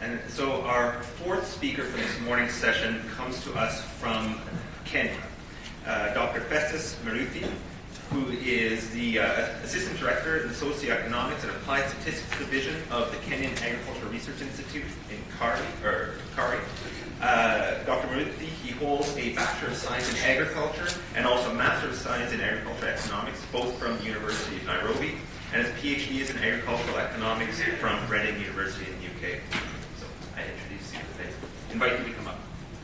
And so our fourth speaker for this morning's session comes to us from Kenya, Dr. Festus Maruthi, who is the Assistant Director in the Socioeconomics and Applied Statistics Division of the Kenyan Agricultural Research Institute in Kari. Dr. Maruthi, he holds a Bachelor of Science in Agriculture and also a Master of Science in Agricultural Economics, both from the University of Nairobi, and his PhD is in Agricultural Economics from Reading University in the UK. So I introduce you today. Invite you to come up.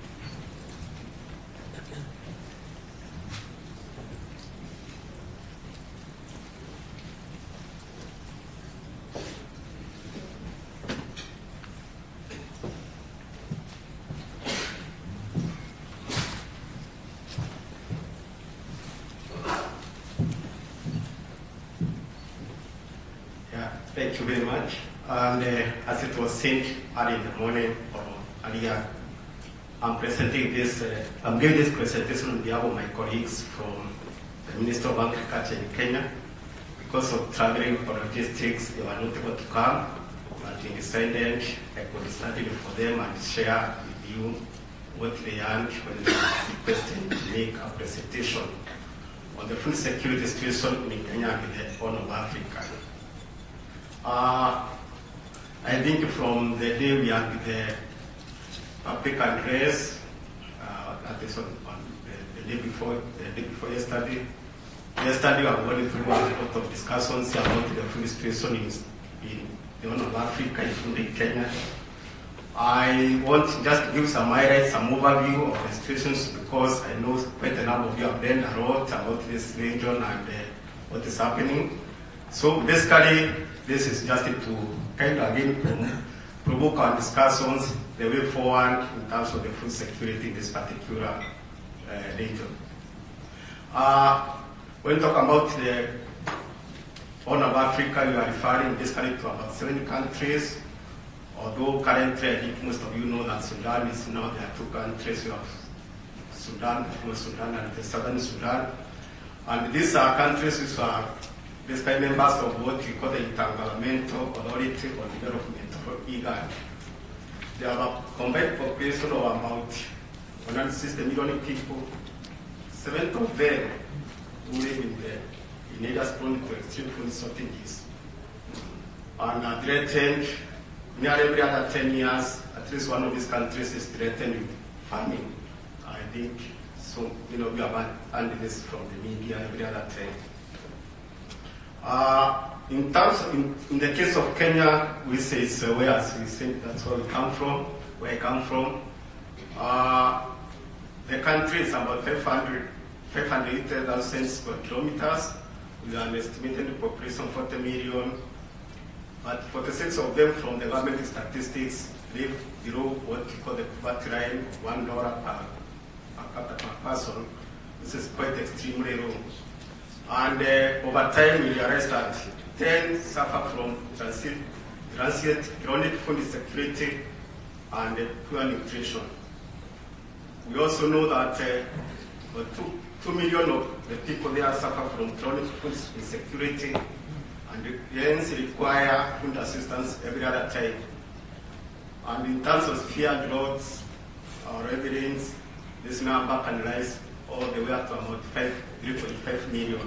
Thank you very much. And as it was said early in the morning or earlier, I'm giving this presentation on behalf of my colleagues from the Ministry of Agriculture in Kenya. Because of traveling or logistics, they were not able to come. But we decided I could study for them and share with you what they learned when they requested to make a presentation on the food security situation in Kenya and the Horn of Africa. I think from the day we had the public address, that is on the day before yesterday. Yesterday we have gone through a lot of discussions about the food situation in the Horn of Africa, including Kenya. I want just to give some highlights, some overview of the situations because I know quite a number of you have learned a lot about this region and what is happening. So basically, this is just to kind of again provoke our discussions, the way forward in terms of the food security in this particular region. When we talk about the Horn of Africa, we are referring basically to about 7 countries, although currently I think most of you know that Sudan is now, there are 2 countries. We have Sudan, the North Sudan and the Southern Sudan. And these are countries which are basically members of what we call the Intergovernmental Authority on Development, or IGAD. They have a combined population of about 160 million people. 7 of them who live in areas prone to extreme food shortages. And threatened, nearly every other 10 years, at least one of these countries is threatened with famine. I think, so, we have heard this from the media every other 10. In the case of Kenya, we say it's where, as we say, that's where we come from, where I come from. The country is about 580,000 square kilometers, with an estimated population of 40 million. But 46 of them from the government statistics live below what we call the poverty line, $1 per person. This is quite extremely low. And over time, we realized that 10 suffer from transient chronic food insecurity and poor nutrition. We also know that 2 million of the people there suffer from chronic food insecurity and hence require food assistance every other time. And in terms of severe droughts or evidence, this number can rise all the way up to about 3.5 million.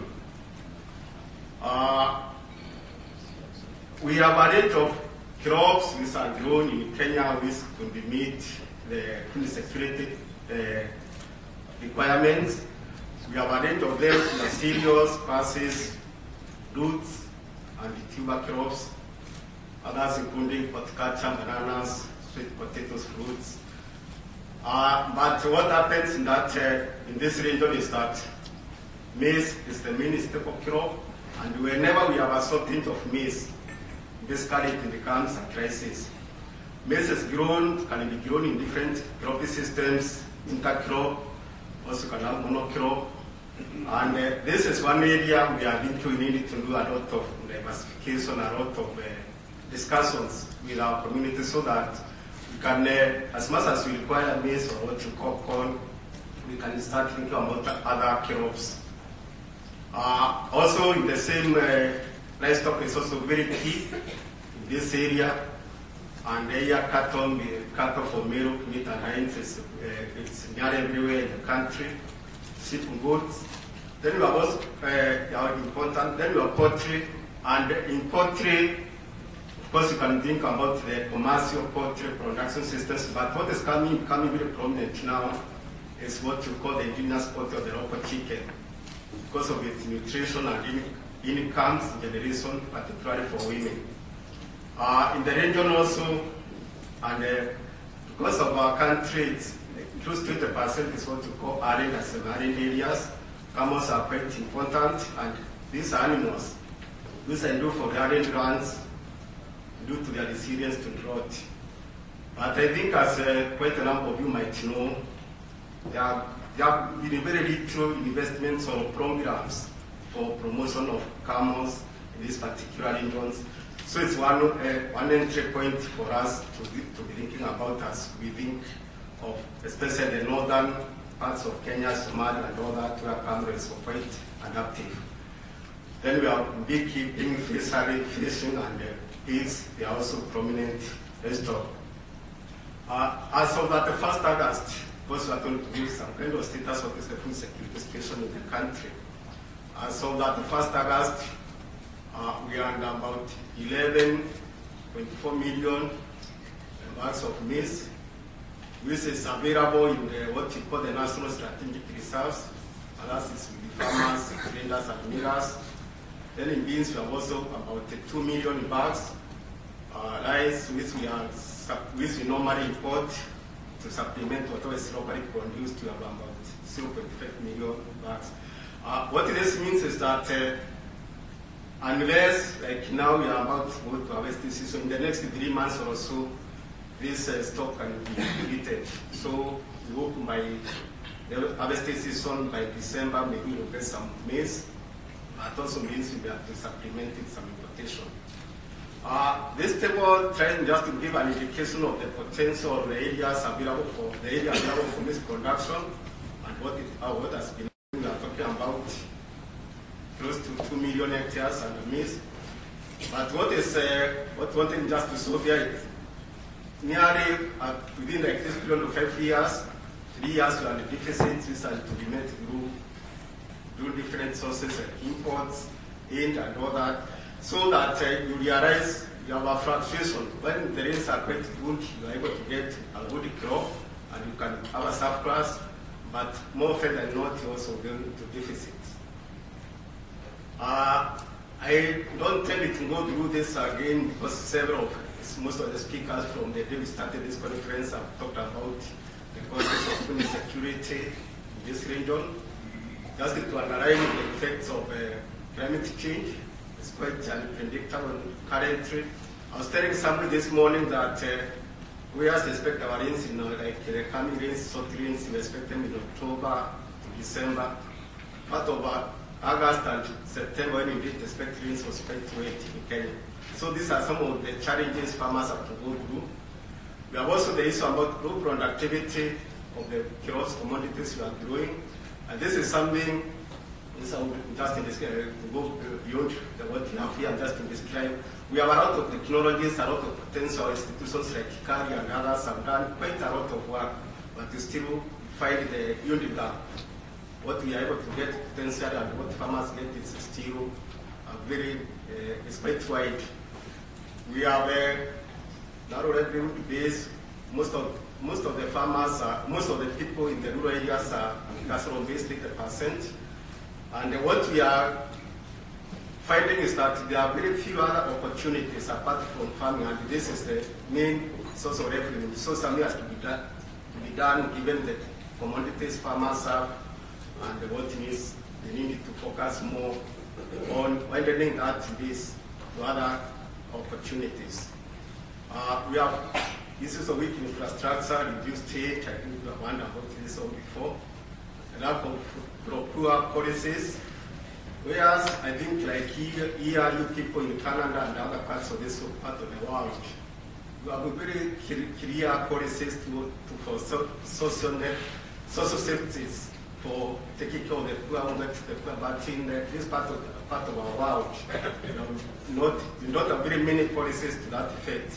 We have a range of crops which are grown in Kenya which could meet the food security requirements. We have a range of them, the cereals, pulses, roots, and tuber crops. Others including horticulture, bananas, sweet potatoes, fruits. But what happens in this region is that maize is the main staple crop, and whenever we have a shortage of maize, basically it becomes a crisis. Maize is grown, can be grown in different cropping systems, intercrop, also can have monocrop. And this is one area we are we need to do a lot of diversification, a lot of discussions with our community so that we can, as much as we require maize or what you call corn, we can start thinking about other crops. Also, in the same livestock is also very key in this area. And here cattle for milk, meat and hinds it's nearly everywhere in the country. Sheep and goats. Then we have also important. Then we have poultry, and in poultry, of course, you can think about the commercial poultry production systems. But what is becoming very prominent now is what you call the indigenous poultry or the local chicken, because of its nutrition and incomes generation, particularly for women. In the region also, and because of our country, it's close to 20% is what you call arid and semi-arid areas. Camels are quite important, and these animals, which I do for the arid lands, due to their resilience to drought. But I think, as quite a number of you might know, there have been very little investments or programs for promotion of camels in these particular regions. So it's one entry point for us to be thinking about as we think of especially the northern parts of Kenya, Somalia, and all that, where camels are quite adaptive. Then we have beekeeping, fishery, fishing, and pigs. They are also prominent livestock. As of that, the 1st August, because we are going to give some kind of status of the food security situation in the country. As of that, the 1st August, we are about 11.4 million bags of maize, which is available in what you call the National Strategic Reserves, and that is with the farmers, traders, and millers. Then in beans, we have also about 2 million bags. Rice, which we normally import to supplement whatever is locally produced, we have about 0.5 million bags. What this means is that unless, like now, we are about to go to harvesting season, in the next 3 months or so, this stock can be depleted. So we hope by the harvesting season, by December, maybe we'll get some maize. That also means we have to supplement it with some importation. This table tries just to give an indication of the potential of the areas available for maize production and what has been. We are talking about close to 2 million hectares under maize. But what wanted just to show here is nearly within like this period of 5 years, 3 years we are in deficits, which are to be met through different sources like imports, aid, and all that, so that you realize you have a fluctuation. When the rains are quite good, you are able to get a good crop and you can have a surplus, but more often than not, you also go into deficits. I don't tell you to go through this again because most of the speakers from the day we started this conference have talked about the causes of food insecurity in this region. Just to underline the effects of climate change, it's quite unpredictable currently. I was telling somebody this morning that we also expect our rains, like the coming rains, short rains, we expect them in October to December. Part of August and September, when we did expect rains, was quite wet in Kenya. So these are some of the challenges farmers have to go through. We have also the issue about low productivity of the crops, commodities we are growing. And this is something, just in this, to go beyond what we have here, just to describe. We have a lot of technologies, a lot of potential institutions like Hikari and others have done quite a lot of work, but we still find the unit gap. What we are able to get potentially and what farmers get is still it's quite wide. We have a narrow livelihood base. Most of the farmers, most of the people in the rural areas are agricultural-based, 80%. And what we are finding is that there are very few other opportunities apart from farming, and this is the main source of revenue. So something has to be done given the commodities farmers have, and what means they need to focus more on widening that to other opportunities. We have issues of weak infrastructure, reduced aid. I think we have wondered about this all before. A lack of poor policies. Whereas I think like here, you people in Canada and other parts of this part of the world, we have very clear policies for social safeties, for taking care of the poor, but in this part of our world, not very many policies to that effect.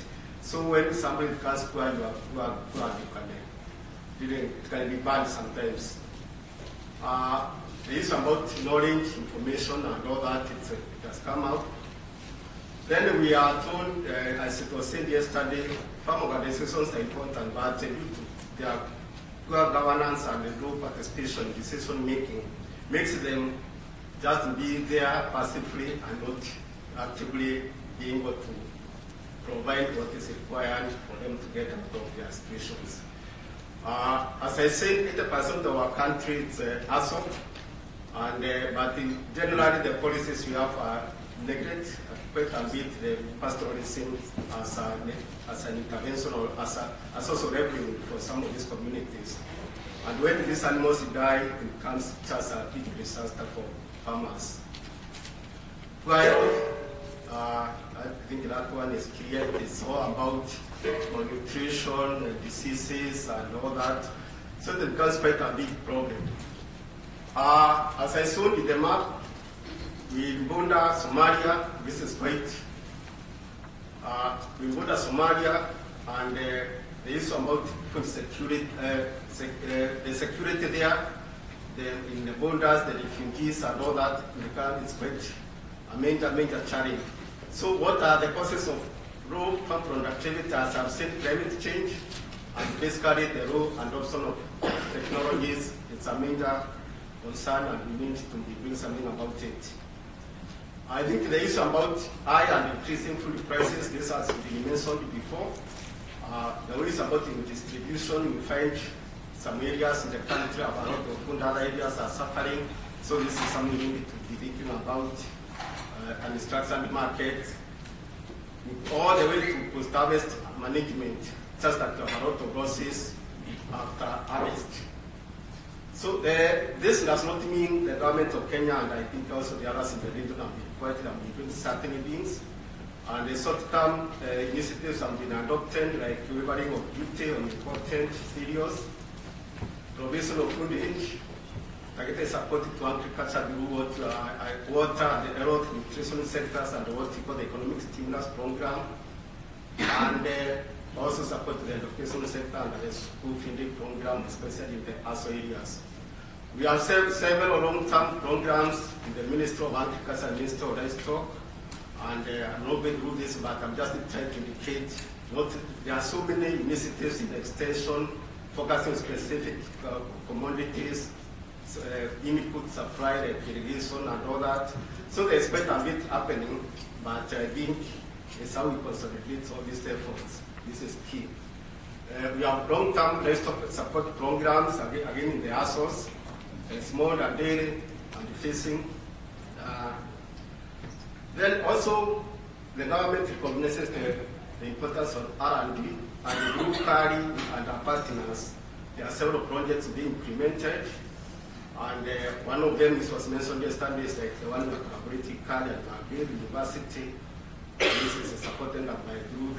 So when somebody becomes poor, you are poor, it can be bad sometimes. The issue about knowledge, information, and all that, it has come out. Then we are told, as it was said yesterday, farm organizations are important, but due to their poor governance and the low participation in decision making, makes them just be there passively and not actively being able to provide what is required for them to get out of their situations. As I said, 80% of our country is ASO, but generally the policies we have are neglect quite a bit the pastoralism as an intervention or as a source of revenue for some of these communities. And when these animals die, it becomes just a big disaster for farmers. Well, I think that one is clear. It's all about malnutrition, diseases, and all that. So it becomes quite a big problem. As I showed in the map, we border Somalia. This is quite. We border Somalia, and the issue about food security, the security there, in the borders, the refugees, and all that, it's quite a major challenge. So, what are the causes of low farm productivity? As I've said, climate change, and basically the low adoption of technologies. It's a major concern, and we need to be doing something about it. I think the issue about high and increasing food prices, this has been mentioned before. The issue about the distribution, we find some areas in the country have a lot of food, other areas are suffering. So this is something we need to be thinking about. And instruction market, all the way to post-harvest management, just that you have a lot of losses after harvest. So this does not mean the government of Kenya, and I think also the others in the region have been quite doing certain things. And the short-term initiatives have been adopted, like waiving of duty on important cereals, provision of food aid, targeted support to agriculture through water and the health, nutrition sectors, and what we call the economic stimulus program, and also support the education sector and the school feeding program, especially in the ASO areas. We have several long-term programs in the Ministry of Agriculture and Ministry of Livestock, and I'm not going through this, but I'm just trying to indicate there are so many initiatives in extension focusing on specific commodities, input supply, like irrigation and all that. So there's quite a bit happening, but I think it's how we consolidate all these efforts. This is key. We have long-term livestock support programs, again in the ASOS, small and dairy and fishing. Then also, the government recognizes the importance of R&D, and through CARI and our partners, there are several projects being implemented. And one of them, this was mentioned yesterday, is like the one with collaborative CARI at McGill University. This is supported by through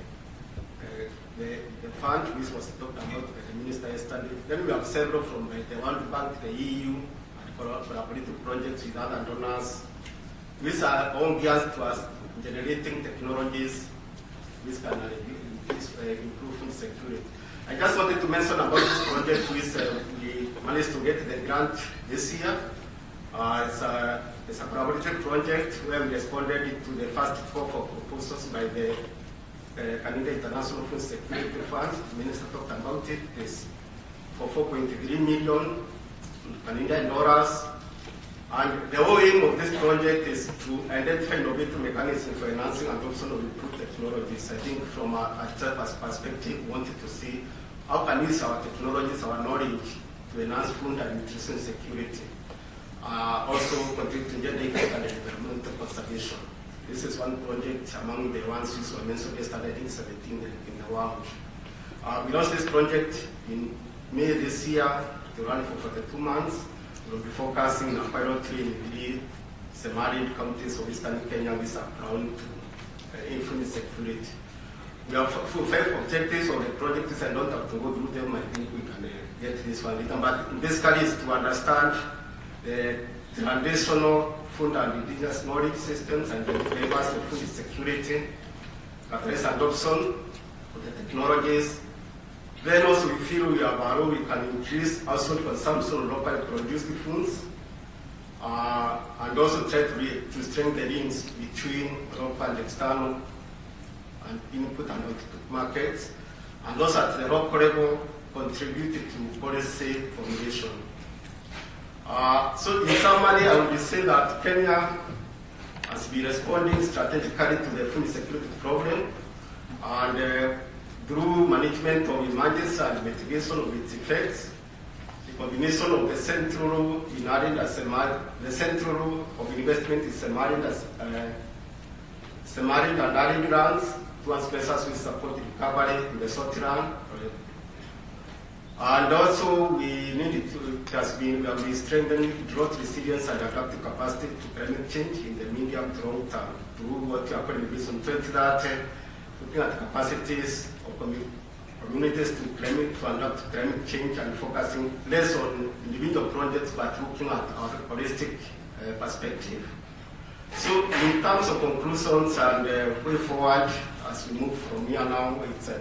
the fund, which was talked about by the minister yesterday. Then we have several from the World Bank, the EU, and collaborative projects with other donors. These are all geared towards generating technologies which can improve food security. I just wanted to mention about this project which we managed to get the grant this year. It's a collaborative project where we responded to the first call for proposals by the Canada International Food Security Fund. The minister talked about it. It's for 4.3 million Canadian dollars. And the whole aim of this project is to identify innovative mechanisms for enhancing adoption of improved technologies. I think from a TEPA's perspective, we wanted to see how can we use our technologies, our knowledge, to enhance food and nutrition security. Also contribute to gender equity and environmental conservation. This is one project among the ones which were mentioned yesterday, I think 17 in the world. We launched this project in May this year to run for 42 months. We'll be focusing on a pilot in the semi-arid counties of eastern Kenya with a prone to food security. We have 5 objectives of the project, I don't have to go through them. I think we can get this one later. But basically, it's to understand the traditional food and indigenous knowledge systems and the drivers of food security, address adoption, of the technologies. Then also we feel we can increase household consumption of locally produced foods, and also try to strengthen the links between local and external and input and output markets, and also at the local level contributed to policy formulation. So in summary, I would say that Kenya has been responding strategically to the food security problem, and through management of emergency and mitigation of its effects, the combination of the central role of investment is submarine and early grants towards measures which support recovery in the short run. And also we have been strengthening drought resilience and adaptive capacity to climate change in the medium to long term through what we are calling Vision 2030, looking at capacities of communities to adapt to climate change and focusing less on individual projects but looking at our holistic perspective. So in terms of conclusions and way forward as we move from here now,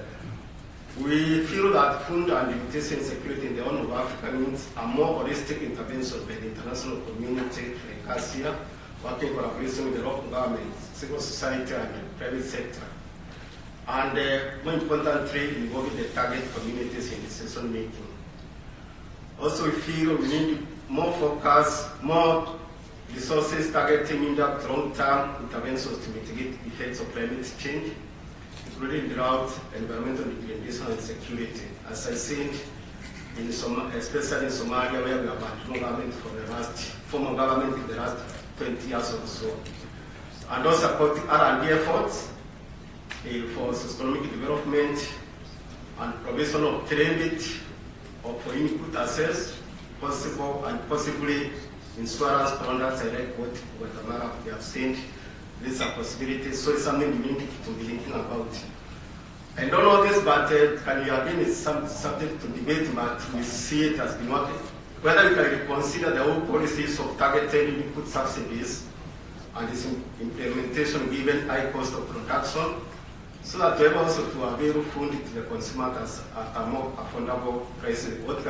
we feel that food and nutrition security in the Horn of Africa needs a more holistic intervention by the international community like us here, working in collaboration with the local governments, civil society and the private sector. And more importantly, involving the target communities in decision making. Also, we feel we need more focus, more resources targeting medium to long-term interventions to mitigate the effects of climate change, including drought, environmental degradation, and security. As I said, especially in Somalia, where we have had no government former government in the last 20 years or so. And also supporting R&D efforts for socioeconomic development and provision of credit or for input access, possible and possibly insurance products like what Guatemala we have seen. These are possibilities, so it's something we need to be thinking about. I don't know this, but can you again, it's subject to debate, but we see it as being working. Whether we can reconsider the whole policies of targeted input subsidies and its implementation given high cost of production, so that we're able also to avail food to the consumer at a more affordable price.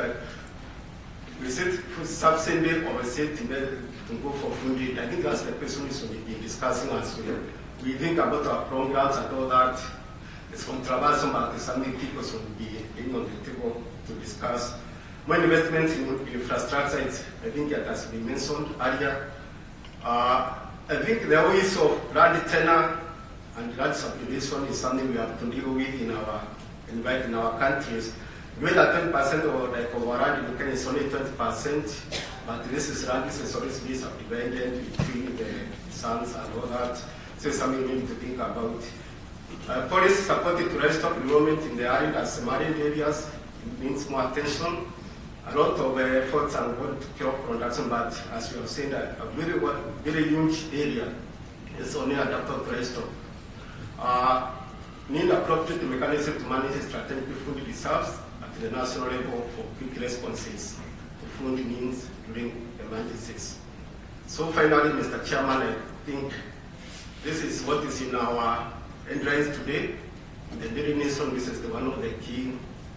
We said food subsidy or we said to go for food. I think that's the question we should be discussing as well. We think about our programs and all that. It's controversial, but it's something people should be on the table to discuss. More investments in infrastructure, I think that has been mentioned earlier. I think the ways of land tenure and land subdivision is something we have to deal with in our countries. We that 10% of our land in Kenya is only 20%, but this is land is always being subdivided between the sons and all that. So it's something we need to think about. Policy supported to livestock development in the arid and semi-arid areas needs more attention. A lot of efforts are going to crop production, but as we have seen, a very huge area is only adapted to livestock. Need appropriate mechanism to manage strategic food reserves at the national level for quick responses to food needs during emergencies. So finally, Mr. Chairman, I think this is what is in our entrance today. The Daily Nation, this is one of the key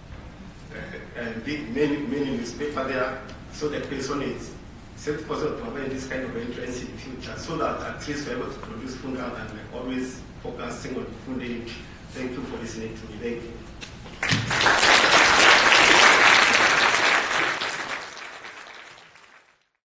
many newspaper there. So the question is, is it possible to provide this kind of entrance in the future so that at least we're able to produce food rather than always focusing on food aid. Thank you for listening to me. Thank you.